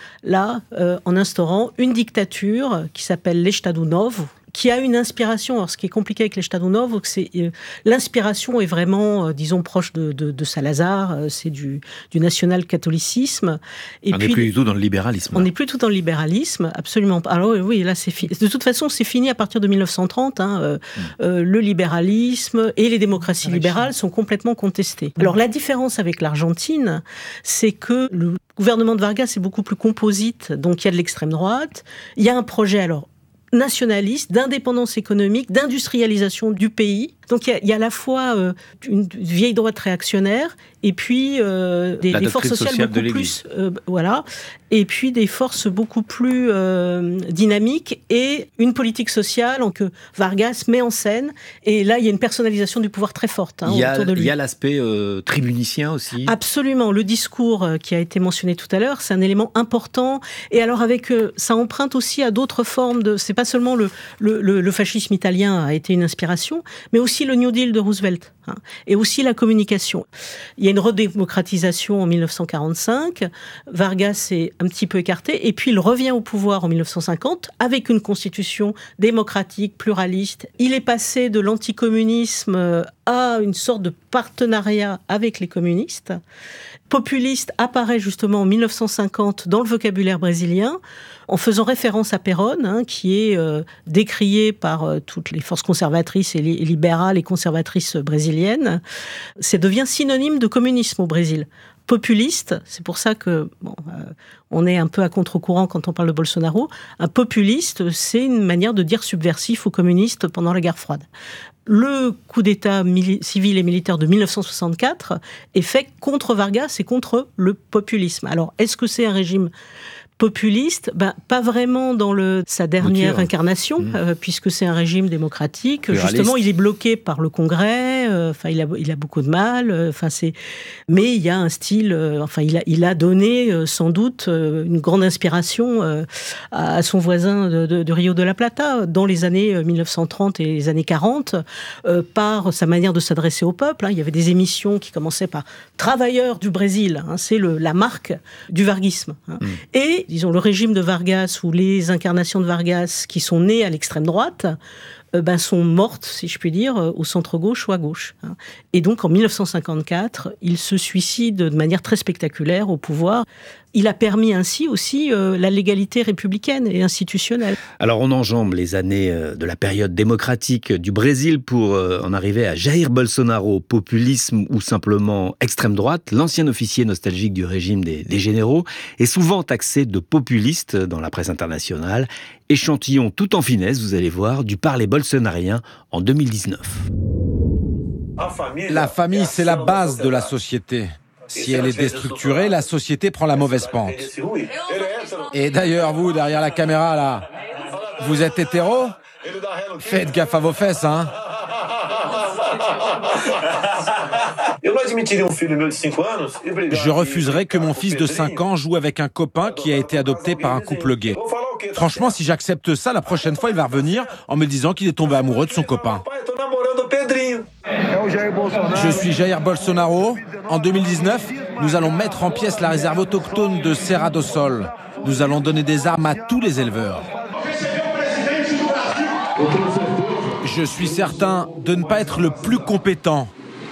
là, euh, en instaurant une dictature qui s'appelle l'Estado Novo, qui a une inspiration. Alors, ce qui est compliqué avec l'Estado Novo, c'est euh, l'inspiration est vraiment, euh, disons, proche de, de, de Salazar. Euh, c'est du, du national-catholicisme. Et on n'est plus du tout dans le libéralisme. On n'est plus tout dans le libéralisme, absolument pas. Alors oui, là, c'est fini. De toute façon, c'est fini à partir de mille neuf cent trente. Hein, euh, mmh. euh, le libéralisme et les démocraties Avec libérales sont complètement contestées. Mmh. Alors, la différence avec l'Argentine, c'est que le gouvernement de Vargas est beaucoup plus composite. Donc, il y a de l'extrême droite. Il y a un projet, alors, nationaliste, d'indépendance économique, d'industrialisation du pays. Donc il y a, il y a à la fois euh, une vieille droite réactionnaire et puis euh, des, des forces sociales, sociale beaucoup plus, euh, voilà, et puis des forces beaucoup plus euh, dynamiques et une politique sociale en que Vargas met en scène. Et là, il y a une personnalisation du pouvoir très forte hein, il y a, autour de lui. Il y a l'aspect euh, tribunicien aussi. Absolument. Le discours euh, qui a été mentionné tout à l'heure, c'est un élément important. Et alors avec euh, ça emprunte aussi à d'autres formes de. C'est pas seulement le, le, le, le fascisme italien a été une inspiration, mais aussi le New Deal de Roosevelt, hein, et aussi la communication. Il y a une redémocratisation en mille neuf cent quarante-cinq, Vargas est un petit peu écarté, et puis il revient au pouvoir en mille neuf cent cinquante avec une constitution démocratique, pluraliste. Il est passé de l'anticommunisme à une sorte de partenariat avec les communistes. Populiste apparaît justement en mille neuf cent cinquante dans le vocabulaire brésilien, en faisant référence à Perón, hein, qui est euh, décrié par euh, toutes les forces conservatrices et, li- et libérales et conservatrices brésiliennes. Ça devient synonyme de communisme au Brésil. Populiste, c'est pour ça que bon, euh, on est un peu à contre-courant quand on parle de Bolsonaro. Un populiste, c'est une manière de dire subversif aux communistes pendant la guerre froide. Le coup d'État mili- civil et militaire de mille neuf cent soixante-quatre est fait contre Vargas et contre le populisme. Alors, est-ce que c'est un régime populiste, ben, pas vraiment dans le, sa dernière Mouture. incarnation, mmh. euh, puisque c'est un régime démocratique. Pluraliste. Justement, il est bloqué par le Congrès, enfin, euh, il, a, il a beaucoup de mal, enfin, euh, c'est... mais il y a un style, euh, enfin, il a, il a donné euh, sans doute euh, une grande inspiration euh, à, à son voisin de, de, de Rio de la Plata, dans les années mille neuf cent trente et les années quarante, euh, par sa manière de s'adresser au peuple. Hein. Il y avait des émissions qui commençaient par « Travailleurs du Brésil hein, », c'est le, la marque du varguisme. Hein. Mmh. Et disons, le régime de Vargas ou les incarnations de Vargas qui sont nées à l'extrême droite euh, ben, sont mortes, si je puis dire, au centre-gauche ou à gauche. Hein. Et donc, en mille neuf cent cinquante-quatre, il se suicide de manière très spectaculaire au pouvoir. Il a permis ainsi aussi euh, la légalité républicaine et institutionnelle. Alors on enjambe les années euh, de la période démocratique du Brésil pour euh, en arriver à Jair Bolsonaro, populisme ou simplement extrême droite. L'ancien officier nostalgique du régime des, des généraux est souvent taxé de populiste dans la presse internationale. Échantillon tout en finesse, vous allez voir, du parler bolsonarien en deux mille dix-neuf. La famille, c'est la base de la société. Si elle est déstructurée, la société prend la mauvaise pente. Et d'ailleurs, vous, derrière la caméra, là, vous êtes hétéro ? Faites gaffe à vos fesses, hein ? Je refuserai que mon fils de cinq ans joue avec un copain qui a été adopté par un couple gay. Franchement, si j'accepte ça, la prochaine fois, il va revenir en me disant qu'il est tombé amoureux de son copain. Je suis Jair Bolsonaro. En deux mille dix-neuf, nous allons mettre en pièces la réserve autochtone de Serra do Sol. Nous allons donner des armes à tous les éleveurs. Je suis certain de ne pas être le plus compétent.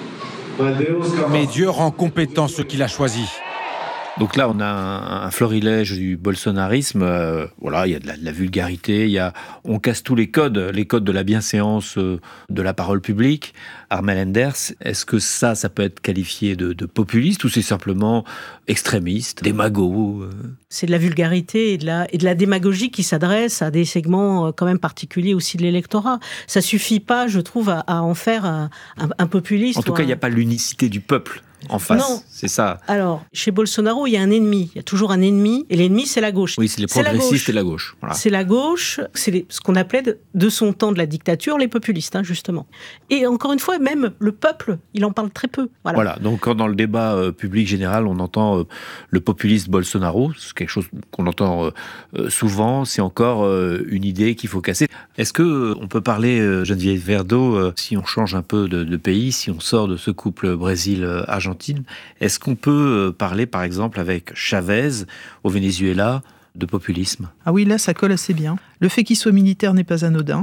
Mais Dieu rend compétent ceux qu'il a choisis. Donc là, on a un, un florilège du bolsonarisme. Euh, voilà, il y a de la, de la vulgarité, il y a, on casse tous les codes, les codes de la bienséance, euh, de la parole publique. Armel Enders, est-ce que ça, ça peut être qualifié de, de populiste ou c'est simplement extrémiste, démago euh... C'est de la vulgarité et de la, et de la démagogie qui s'adresse à des segments quand même particuliers aussi de l'électorat. Ça suffit pas, je trouve, à, à en faire un, un, un populiste. En tout cas, il n'y a pas l'unicité du peuple en face, non. C'est ça. Alors, chez Bolsonaro, il y a un ennemi. Il y a toujours un ennemi, et l'ennemi, c'est la gauche. Oui, c'est les progressistes et la gauche. Voilà. C'est la gauche, c'est les, ce qu'on appelait de, de son temps de la dictature, les populistes, hein, justement. Et encore une fois, même le peuple, il en parle très peu. Voilà, voilà. Donc quand dans le débat euh, public général, on entend euh, le populiste Bolsonaro, c'est quelque chose qu'on entend euh, euh, souvent, c'est encore euh, une idée qu'il faut casser. Est-ce que euh, on peut parler, euh, Geneviève Verdeau, euh, si on change un peu de, de pays, si on sort de ce couple Brésil-Argentine, est-ce qu'on peut parler, par exemple, avec Chavez au Venezuela, de populisme ? Ah oui, là, ça colle assez bien. Le fait qu'il soit militaire n'est pas anodin.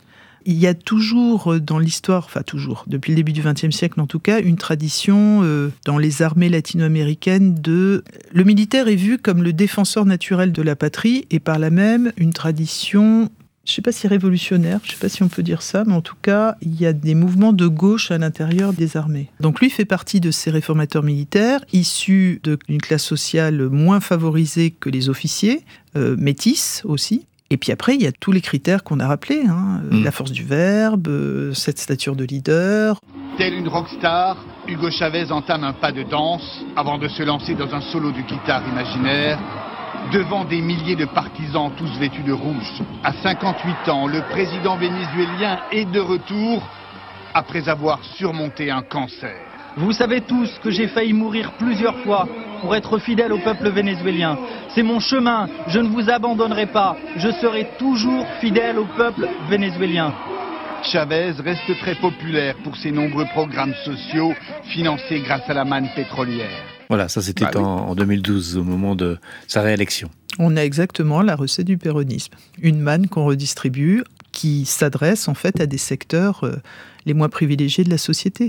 Il y a toujours dans l'histoire, enfin toujours, depuis le début du vingtième siècle en tout cas, une tradition euh, dans les armées latino-américaines de... Le militaire est vu comme le défenseur naturel de la patrie et par là même une tradition... Je ne sais pas si révolutionnaire, je ne sais pas si on peut dire ça, mais en tout cas, il y a des mouvements de gauche à l'intérieur des armées. Donc lui fait partie de ces réformateurs militaires, issus d'une classe sociale moins favorisée que les officiers, euh, métis aussi. Et puis après, il y a tous les critères qu'on a rappelés, hein, mmh. la force du verbe, euh, cette stature de leader. Tel une rockstar, Hugo Chavez entame un pas de danse avant de se lancer dans un solo de guitare imaginaire. Devant des milliers de partisans tous vêtus de rouge. À cinquante-huit ans, le président vénézuélien est de retour après avoir surmonté un cancer. Vous savez tous que j'ai failli mourir plusieurs fois pour être fidèle au peuple vénézuélien. C'est mon chemin, je ne vous abandonnerai pas. Je serai toujours fidèle au peuple vénézuélien. Chavez reste très populaire pour ses nombreux programmes sociaux financés grâce à la manne pétrolière. Voilà, ça c'était bah, oui. en, en deux mille douze, au moment de sa réélection. On a exactement la recette du péronisme. Une manne qu'on redistribue, qui s'adresse en fait à des secteurs euh, les moins privilégiés de la société.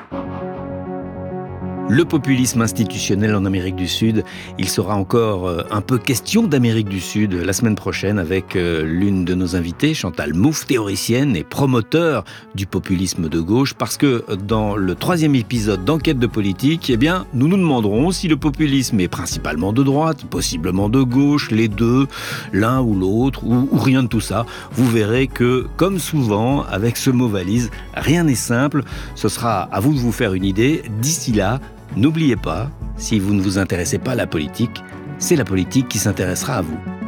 Le populisme institutionnel en Amérique du Sud, il sera encore un peu question d'Amérique du Sud la semaine prochaine avec l'une de nos invitées, Chantal Mouffe, théoricienne et promoteur du populisme de gauche, parce que dans le troisième épisode d'Enquête de politique, eh bien, nous nous demanderons si le populisme est principalement de droite, possiblement de gauche, les deux, l'un ou l'autre, ou, ou rien de tout ça. Vous verrez que, comme souvent, avec ce mot valise, rien n'est simple. Ce sera à vous de vous faire une idée. D'ici là, n'oubliez pas, si vous ne vous intéressez pas à la politique, c'est la politique qui s'intéressera à vous.